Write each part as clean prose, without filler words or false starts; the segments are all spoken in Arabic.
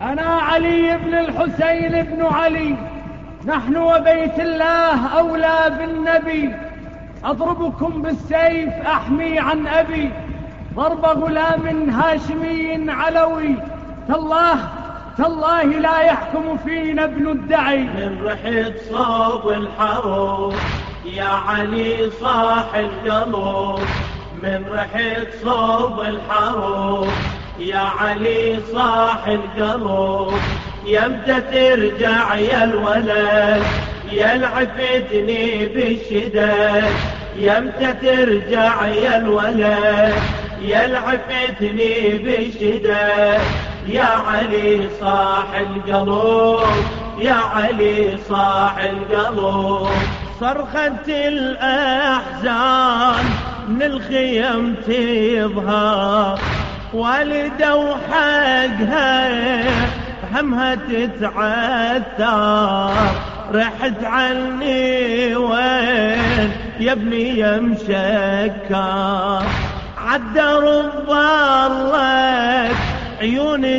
أنا علي بن الحسين بن علي، نحن وبيت الله أولى بالنبي. أضربكم بالسيف أحمي عن أبي، ضرب غلام هاشمي علوي. تالله لا يحكم فينا ابن الدعي. من رحت صوب الحروب يا علي صاح القلوب، من رحت صوب الحروب يا علي صاح القلوب. يمتى ترجع يا الولد يلعفتني بالشداد، يمتى ترجع يا الولد يلعفتني بالشداد. يا علي صاح القلوب، يا علي صاح القلوب. صرخة الأحزان من الخيم تظهر، والدة وحقها همها تتعثر. رحت عني وين يا ابني يا مشكر، عالدرب ظلت عيوني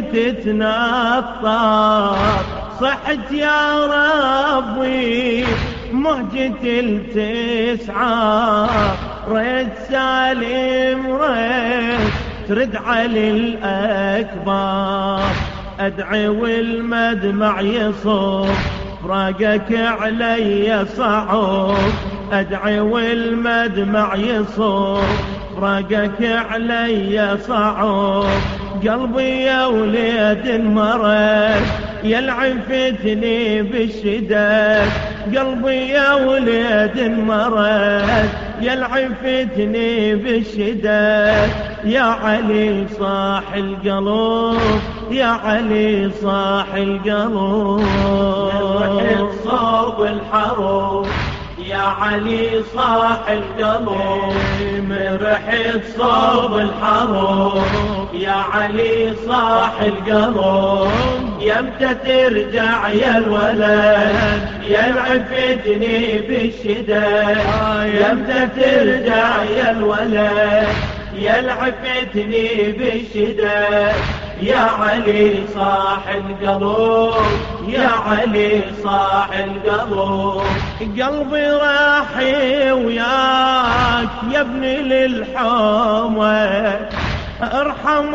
تتنطر. صحت يا ربي مهجتي التسعة، ريت سالم ريت ترد علي الأكبر. أدعي والمدمع يصب فراقك علي صعب، أدعي والمدمع يصب فراقك علي صعب. قلبي يا وليد مرض يلعفتني بالشداد، قلبي يا وليد مرض يلعفتني بالشداد. يا علي صاح القلوب، يا علي صاح القلوب. من رحت صوب الحروب يا علي صاح القلوب، من رحت صوب الحروب يا علي صاح القلوب. يمتى ترجع يا الولد يلعفتني بالشداد، يمتى ترجع يا الولد يلعفتني بالشداد. يا علي صاح القلوب، يا علي صاح القلوب. قلبي راحي وياك يا ابني للحومة، ارحم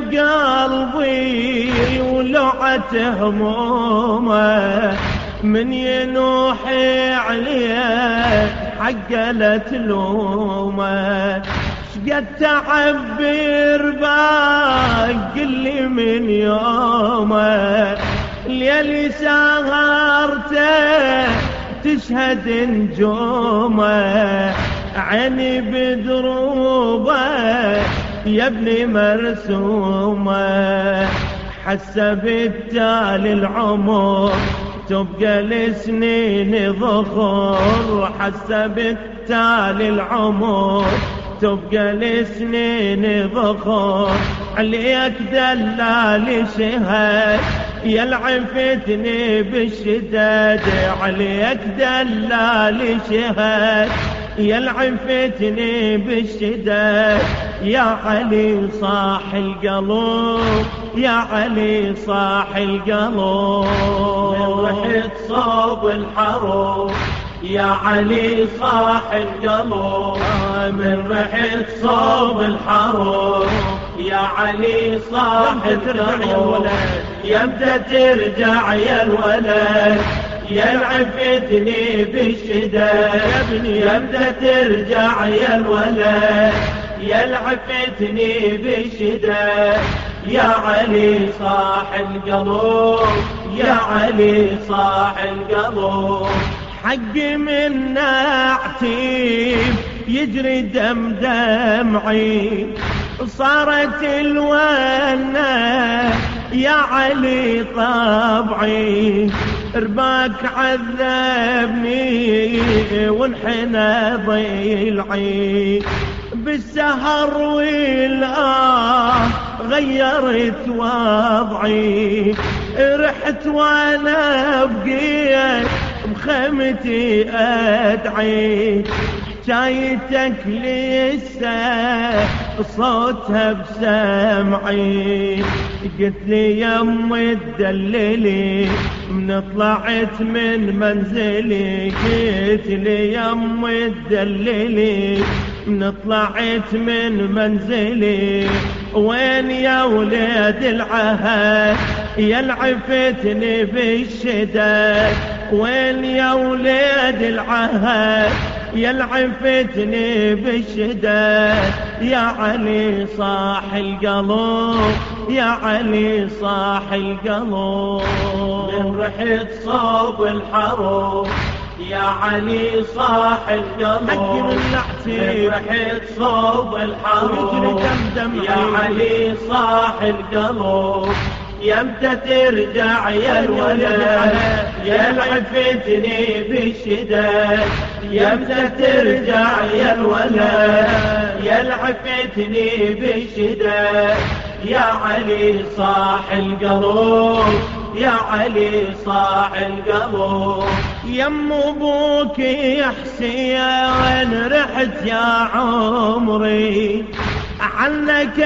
بقلبي ولوعة همومه. من ينوحي عليه حقلت لومه، شقد تعبر باق اللي من يومه. الليل سهرته تشهد نجومه، عيني بدروبه يا ابني مرسومه. حسب التالي العمر تبقى السنين ظهور، حسب التالي العمر تبقى السنين ظهور. عليك دلال شهد يلعفتني بالشداد، عليك دلال شهد يلعفتني بالشداد. يا علي صاح القلوب، يا علي صاح القلوب. من رحت صوب الحروب يا علي صاح القلوب، من رحت صوب الحروب يا علي صاح القلوب. يمتى ترجع يا الولد يلعفتني بالشداد، يمتى ترجع يا الولد يلعفتني بالشداد. يا علي صاح القلوب، يا علي صاح القلوب. حق من نعتيب يجري دمعي، صارت الونة يا علي طبعي. رباك عذبني وانحنى ضلعي، بالسهر والآه غيرت وضعي. رحت وانا بقيت بخيمتي ادعي، حكايتك لسه صوتها بسمعي. قلت لي يمي تدللي من طلعت من منزلي، قلت لي يمي تدللي من طلعت من منزلي. وين يا ولاد العهد يا العفتني بالشداد، وين يا ولاد العهد يا العفتني بالشداد. يا علي صاح القلب، يا علي صاح القلب. من رحت صوب الحروب يا علي صاح القلب، من رحت صوب الحروب يا علي صاح القلب. يمتى ترجع يا الولد يا العفتني بالشداد، يمتى ترجع يا الولد يا العفتني بالشداد. يا علي صاح القلب، يا علي صاح القلب. يم ابوك يا حسين رحت يا عمري، عنك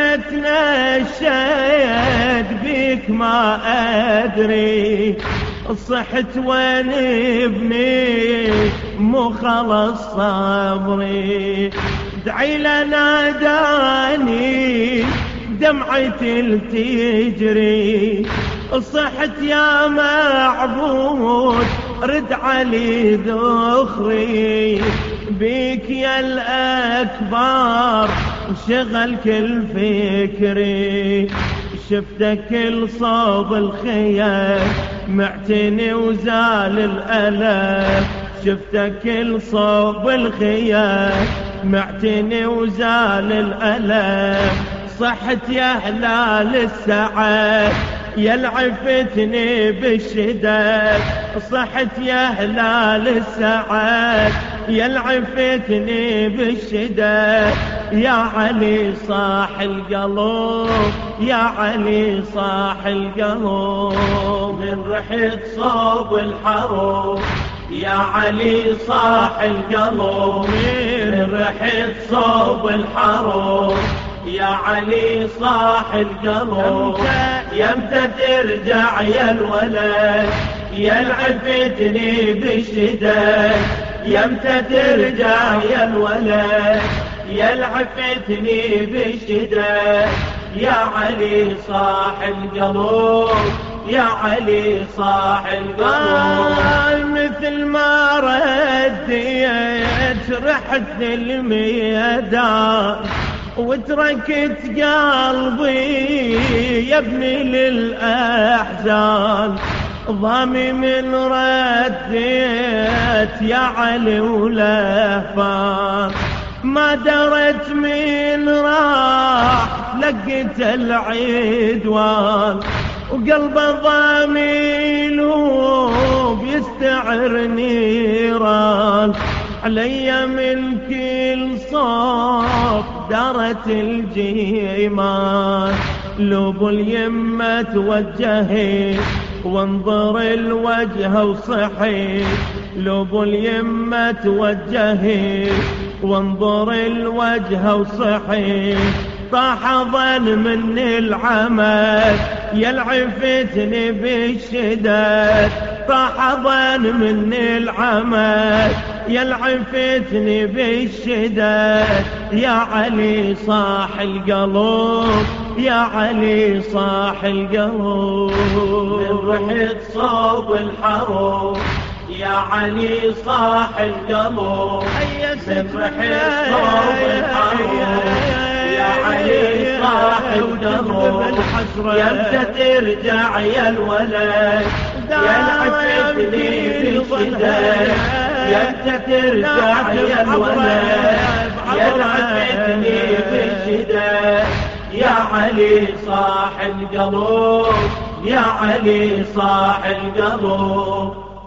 اتنشد بيك ما ادري. صحت وين ابني مو خلص صبري، دعي لنا داني دمعتي تجري. صحت يا معبود رد علي ذخري، بيك يا الأكبر شغل كل فكري. شفتك كل صوب الخيال معتني وزال الألم، شفتك كل صوب الخيال معتني وزال الألم. صحت يا هلال السعد يا العفتني بالشداد، صحت يا هلال السعد يا العفتني بالشداد. يا علي صاح القلب، يا علي صاح القلب. من رحت صوب الحروب يا علي صاح القلب، من رحت صوب الحروب يا علي صاح القلب. يمتى ترجع يا الولد يا العفتني بالشداد، يمتى ترجع يا الولد يا العفتني بالشداد. يا علي صاح القلب، يا علي صاح القلب. مثل ما رديت رحت الميدان وتركت قلبي يا ابني للأحزان. ضامي من رديت يا علي ولهفان، ما درت من راح لقيت العدوان. وقلبه ضامي بيستعر نيران، علي من كل صوب دارت الجيمان. لوب اليمة توجهي وانظر الوجه وصحي، لوب اليمة توجهي وانظر الوجه وصحي. طاح ظن من العمل يا العفتني بالشداد، طاح ظن من العمل يا العفتني بالشداد. يا علي صاح القلب، يا علي صاح القلب. من رحت صوب الحروب يا علي صاح القلب، من رحت صوب الحروب يا علي صاح القلب. يمتى ترجع يا الولد يا العفتني بالشداد، يمتى ترجع يا الولد يا العفتني بالشداد. يا علي صاح القلب، يا علي صاح القلب.